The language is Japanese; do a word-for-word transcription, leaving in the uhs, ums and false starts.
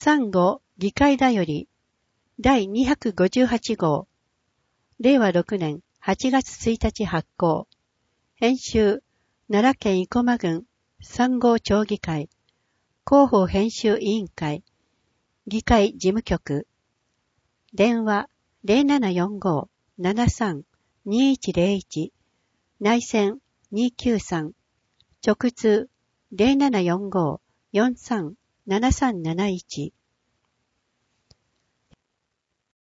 さん号議会だよりだいにひゃくごじゅうはち号れいわろくねんはちがつついたち発行編集奈良県生駒郡さん号町議会広報編集委員会議会事務局電話 ゼロななよんごーななさんにいちゼロいち内線にきゅうさん直通 ゼロななよんごーよんさんななさんなないち